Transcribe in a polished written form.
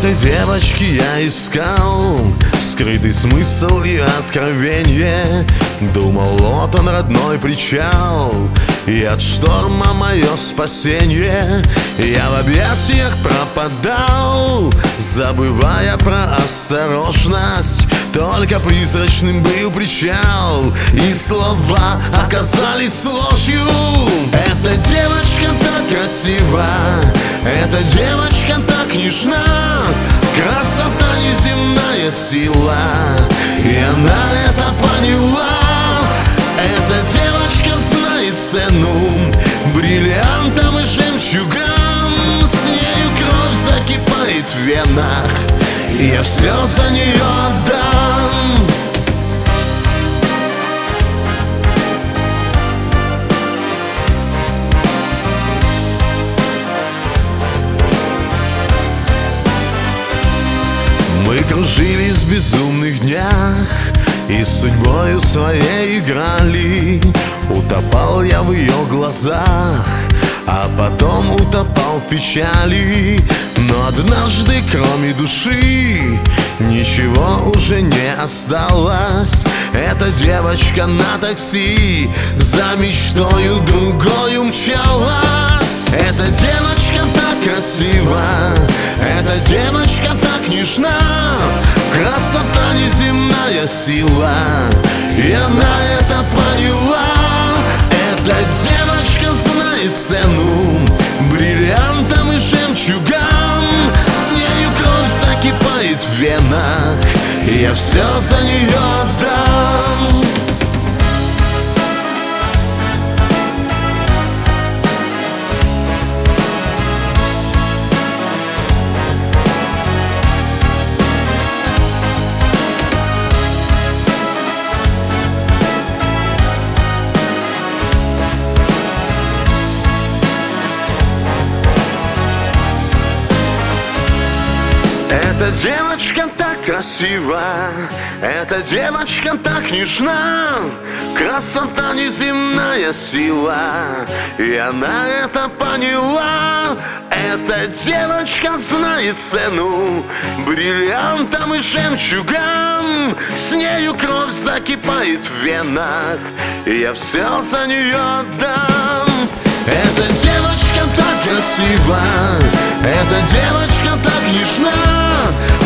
этой девочке я искал скрытый смысл и откровенье. Думал, вот он, родной причал, и от шторма мое спасенье. Я в объятиях пропадал, забывая про осторожность. Только призрачным был причал, и слова оказались ложью. Эта девочка так красива, эта девочка так нежна. Красота неземная сила, и она это поняла. Эта девочка знает цену бриллиантам и жемчугам. С нею кровь закипает в венах, и я все за нее отдам. Мы кружились в безумных днях и с судьбою своей играли. Утопал я в ее глазах, а потом утопал в печали. Но однажды, кроме души, ничего уже не осталось. Эта девочка на такси за мечтою другой умчалась. Эта девочка так красива, эта девочка так нежна. Красота неземная сила, и она это поняла. Эта девочка знает цену бриллиантам и жемчугам. С нею кровь закипает в венах, и я все за нее отдам. Эта девочка так красива, эта девочка так нежна. Красота неземная сила, и она это поняла. Эта девочка знает цену бриллиантам и жемчугам. С нею кровь закипает в венах, и я все за нее отдам. Эта девочка так красива, эта девочка так нежна.